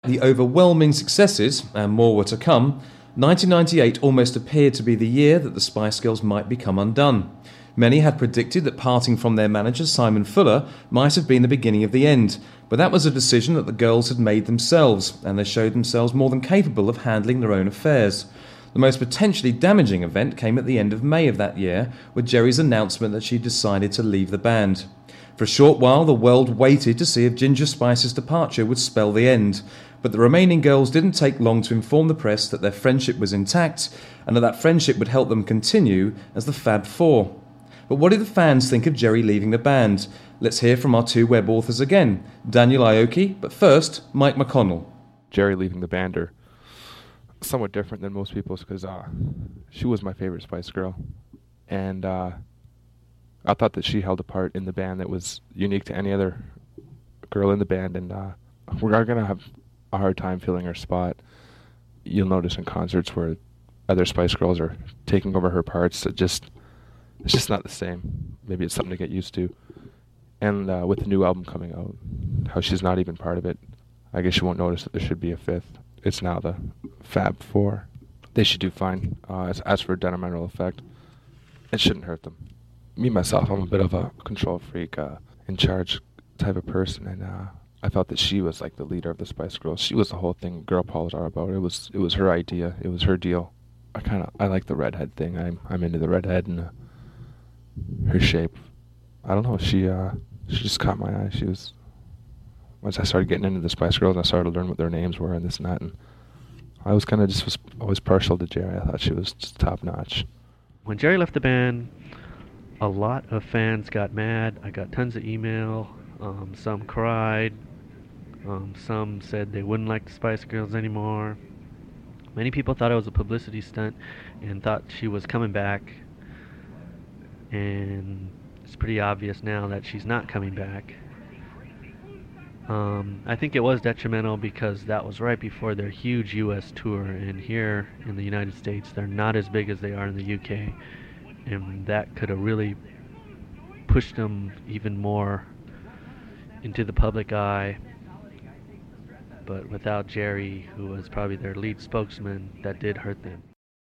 the overwhelming successes, and more were to come, 1998 almost appeared to be the year that the Spice Girls might become undone. Many had predicted that parting from their manager, Simon Fuller, might have been the beginning of the end, but that was a decision that the girls had made themselves, and they showed themselves more than capable of handling their own affairs. The most potentially damaging event came at the end of May of that year, with Geri's announcement that she decided to leave the band. For a short while, the world waited to see if Ginger Spice's departure would spell the end, but the remaining girls didn't take long to inform the press that their friendship was intact, and that friendship would help them continue as the Fab Four. But what did the fans think of Geri leaving the band? Let's hear from our two web authors again, Daniel Aoki, but first, Mike McConnell. Geri leaving the band are somewhat different than most people's because she was my favorite Spice Girl, and I thought that she held a part in the band that was unique to any other girl in the band, and we're going to have a hard time filling her spot. You'll notice in concerts where other Spice Girls are taking over her parts, it's just not the same. Maybe it's something to get used to. And with the new album coming out, how she's not even part of it, I guess you won't notice that there should be a fifth. It's now the Fab Four. They should do fine. As for detrimental effect, it shouldn't hurt them. Me, myself, I'm a bit of a control freak, in charge type of person, and I felt that she was like the leader of the Spice Girls. She was the whole thing Girl Powers are about. It was her idea. It was her deal. I like the redhead thing. I'm into the redhead and her shape. I don't know. She just caught my eye. She was. Once I started getting into the Spice Girls, I started to learn what their names were and this and that, and I was kind of was always partial to Geri. I thought she was just top notch. When Geri left the band, a lot of fans got mad. I got tons of email. Some cried. Some said they wouldn't like the Spice Girls anymore. Many people thought it was a publicity stunt and thought she was coming back. And it's pretty obvious now that she's not coming back. I think it was detrimental because that was right before their huge U.S. tour, and here in the United States they're not as big as they are in the U.K., and that could have really pushed them even more into the public eye. But without Geri, who was probably their lead spokesman, that did hurt them.